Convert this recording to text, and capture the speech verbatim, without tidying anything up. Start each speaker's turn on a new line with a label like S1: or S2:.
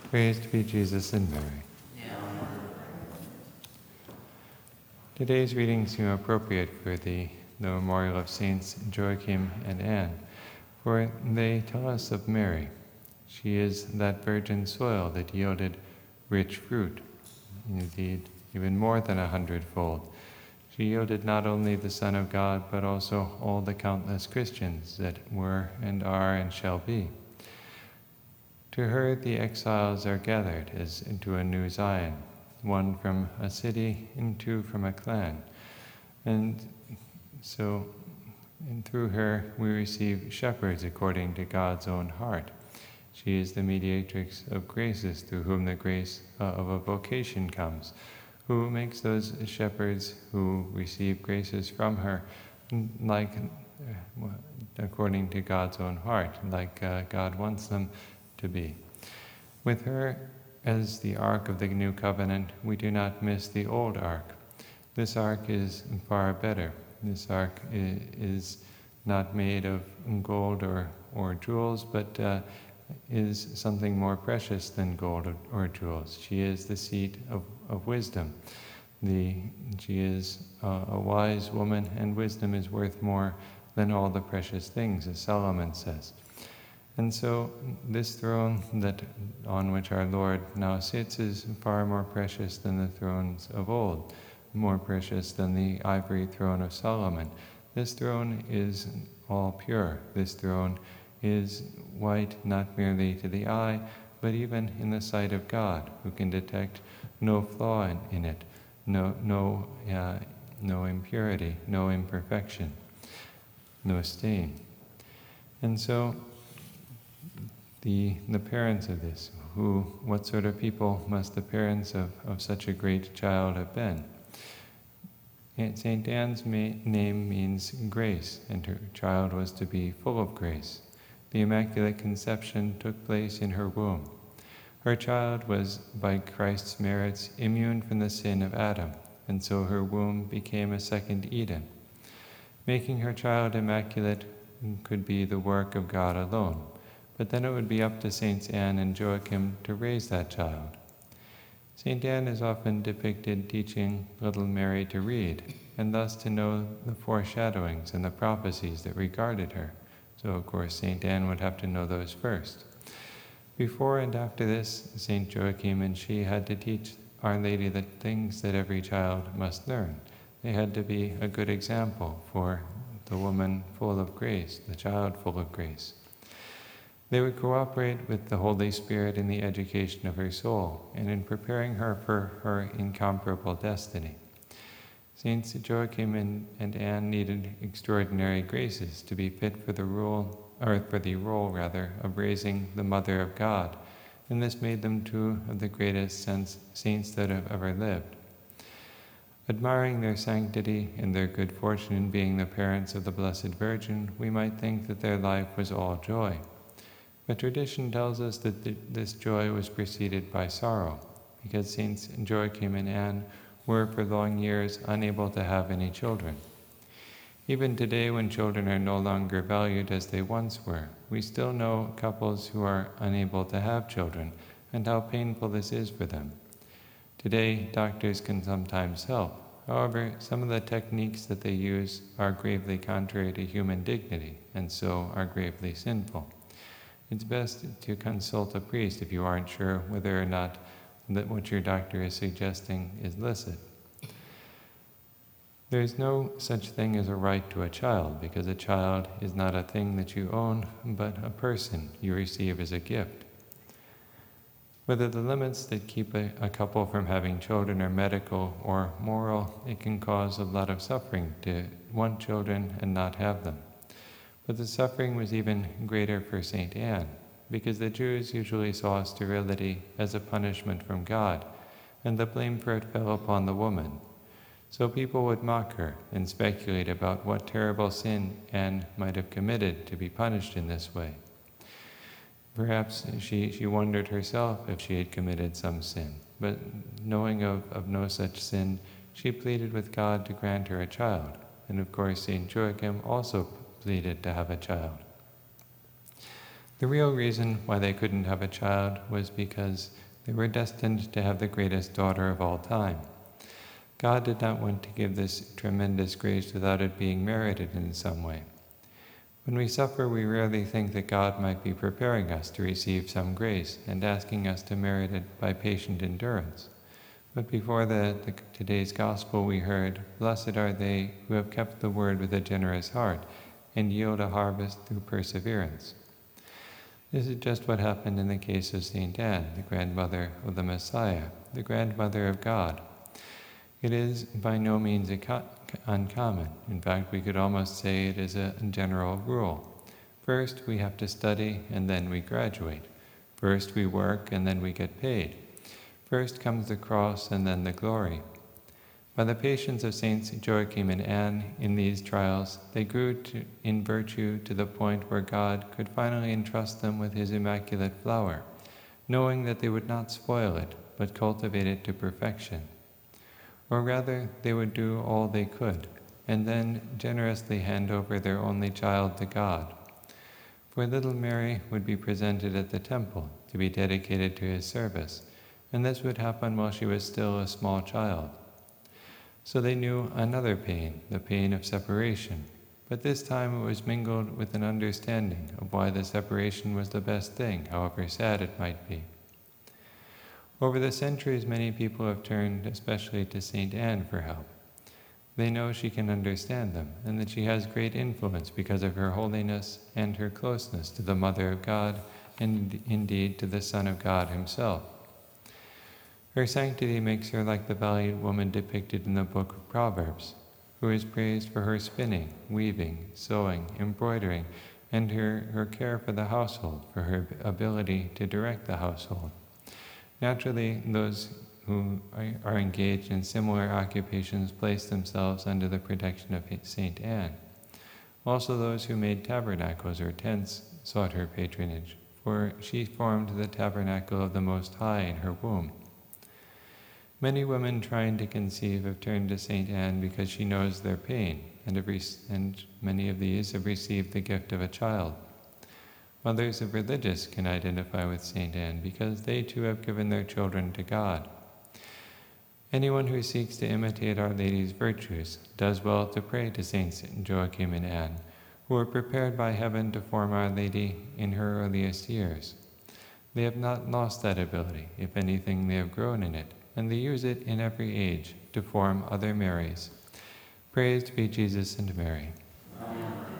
S1: Praised be Jesus and Mary. Today's readings seem appropriate for the, the memorial of Saints Joachim and Anne, for they tell us of Mary. She is that virgin soil that yielded rich fruit, indeed, even more than a hundredfold. She yielded not only the Son of God, but also all the countless Christians that were and are and shall be. To her the exiles are gathered as into a new Zion, one from a city and two from a clan. And so and through her we receive shepherds according to God's own heart. She is the mediatrix of graces through whom the grace uh, of a vocation comes, who makes those shepherds who receive graces from her like uh, according to God's own heart, like uh, God wants them to be. With her as the Ark of the New Covenant, we do not miss the old Ark. This Ark is far better. This Ark is not made of gold or, or jewels, but uh, is something more precious than gold or, or jewels. She is the seat of, of wisdom. The, she is uh, a wise woman, and wisdom is worth more than all the precious things, as Solomon says. And so this throne that on which our Lord now sits is far more precious than the thrones of old, more precious than the ivory throne of Solomon. This throne is all pure. This throne is white not merely to the eye, but even in the sight of God, who can detect no flaw in, in it, no, no, uh, no impurity, no imperfection, no stain. And so The, the parents of this, who, what sort of people must the parents of, of such a great child have been? Saint Anne's ma- name means grace, and her child was to be full of grace. The Immaculate Conception took place in her womb. Her child was, by Christ's merits, immune from the sin of Adam, and so her womb became a second Eden. Making her child immaculate could be the work of God alone. But then it would be up to Saints Anne and Joachim to raise that child. Saint Anne is often depicted teaching little Mary to read, and thus to know the foreshadowings and the prophecies that regarded her. So, of course, Saint Anne would have to know those first. Before and after this, Saint Joachim and she had to teach Our Lady the things that every child must learn. They had to be a good example for the woman full of grace, the child full of grace. They would cooperate with the Holy Spirit in the education of her soul and in preparing her for her incomparable destiny. Saints Joachim and, and Anne needed extraordinary graces to be fit for the role, or for the role rather, of raising the Mother of God, and this made them two of the greatest saints that have ever lived. Admiring their sanctity and their good fortune in being the parents of the Blessed Virgin, we might think that their life was all joy. But tradition tells us that th- this joy was preceded by sorrow, because Saints Joachim and Anne were for long years unable to have any children. Even today, when children are no longer valued as they once were, we still know couples who are unable to have children, and how painful this is for them. Today, doctors can sometimes help. However, some of the techniques that they use are gravely contrary to human dignity, and so are gravely sinful. It's best to consult a priest if you aren't sure whether or not that what your doctor is suggesting is licit. There is no such thing as a right to a child, because a child is not a thing that you own, but a person you receive as a gift. Whether the limits that keep a, a couple from having children are medical or moral, it can cause a lot of suffering to want children and not have them. But the suffering was even greater for Saint Anne, because the Jews usually saw sterility as a punishment from God, and the blame for it fell upon the woman. So people would mock her and speculate about what terrible sin Anne might have committed to be punished in this way. Perhaps she, she wondered herself if she had committed some sin, but knowing of, of no such sin, she pleaded with God to grant her a child. And of course, Saint Joachim also pleaded to have a child. The real reason why they couldn't have a child was because they were destined to have the greatest daughter of all time. God did not want to give this tremendous grace without it being merited in some way. When we suffer, we rarely think that God might be preparing us to receive some grace and asking us to merit it by patient endurance. But before the, the, today's gospel we heard, "Blessed are they who have kept the word with a generous heart and yield a harvest through perseverance." This is just what happened in the case of Saint Anne, the grandmother of the Messiah, the grandmother of God. It is by no means uncommon. In fact, we could almost say it is a general rule. First, we have to study, and then we graduate. First, we work, and then we get paid. First comes the cross, and then the glory. By the patience of Saints Joachim and Anne in these trials, they grew to, in virtue to the point where God could finally entrust them with his immaculate flower, knowing that they would not spoil it, but cultivate it to perfection. Or rather, they would do all they could, and then generously hand over their only child to God. For little Mary would be presented at the temple to be dedicated to his service, and this would happen while she was still a small child. So they knew another pain, the pain of separation, but this time it was mingled with an understanding of why the separation was the best thing, however sad it might be. Over the centuries, many people have turned especially to Saint Anne for help. They know she can understand them, and that she has great influence because of her holiness and her closeness to the Mother of God, and indeed to the Son of God himself. Her sanctity makes her like the valiant woman depicted in the book of Proverbs, who is praised for her spinning, weaving, sewing, embroidering, and her, her care for the household, for her ability to direct the household. Naturally, those who are engaged in similar occupations place themselves under the protection of Saint Anne. Also, those who made tabernacles or tents sought her patronage, for she formed the tabernacle of the Most High in her womb. Many women trying to conceive have turned to Saint Anne because she knows their pain, and, have re- and many of these have received the gift of a child. Mothers of religious can identify with Saint Anne because they too have given their children to God. Anyone who seeks to imitate Our Lady's virtues does well to pray to Saints Joachim and Anne, who were prepared by heaven to form Our Lady in her earliest years. They have not lost that ability. If anything, they have grown in it, and they use it in every age to form other Marys. Praised be Jesus and Mary.
S2: Amen.